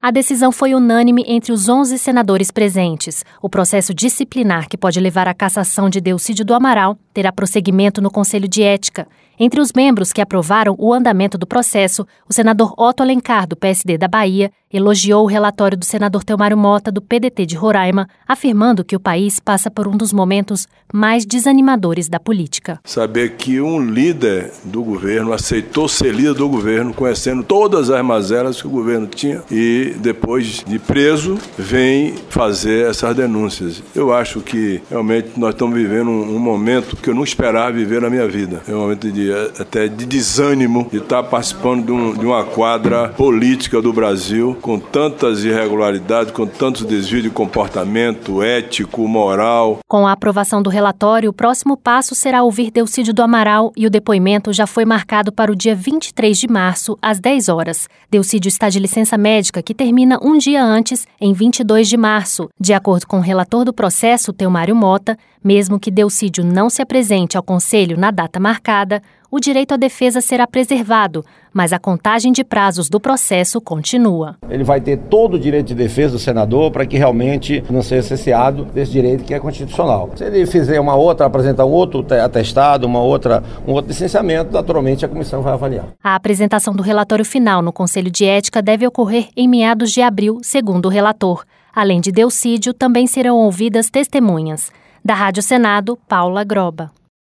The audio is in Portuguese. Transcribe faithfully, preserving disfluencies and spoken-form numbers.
A decisão foi unânime entre os onze senadores presentes. O processo disciplinar que pode levar à cassação de Delcídio do Amaral terá prosseguimento no Conselho de Ética. Entre os membros que aprovaram o andamento do processo, o senador Otto Alencar, do P S D da Bahia, elogiou o relatório do senador Telmário Mota, do P D T de Roraima, afirmando que o país passa por um dos momentos mais desanimadores da política. Saber que um líder do governo aceitou ser líder do governo, conhecendo todas as mazelas que o governo tinha, e depois de preso, vem fazer essas denúncias. Eu acho que realmente nós estamos vivendo um, um momento que eu não esperava viver na minha vida. É um momento de, até de desânimo de estar participando de, um, de uma quadra política do Brasil com tantas irregularidades, com tantos desvios de comportamento ético, moral. Com a aprovação do relatório, o próximo passo será ouvir Delcídio do Amaral e o depoimento já foi marcado para o dia vinte e três de março, às dez horas. Delcídio está de licença médica que termina um dia antes, em vinte e dois de março. De acordo com o relator do processo, Telmário Mota, mesmo que Delcídio não se apresente ao Conselho na data marcada, o direito à defesa será preservado, mas a contagem de prazos do processo continua. Ele vai ter todo o direito de defesa do senador para que realmente não seja cesseado desse direito que é constitucional. Se ele fizer uma outra, apresentar um outro atestado, uma outra, um outro licenciamento, naturalmente a comissão vai avaliar. A apresentação do relatório final no Conselho de Ética deve ocorrer em meados de abril, segundo o relator. Além de Delcídio, também serão ouvidas testemunhas. Da Rádio Senado, Paula Groba.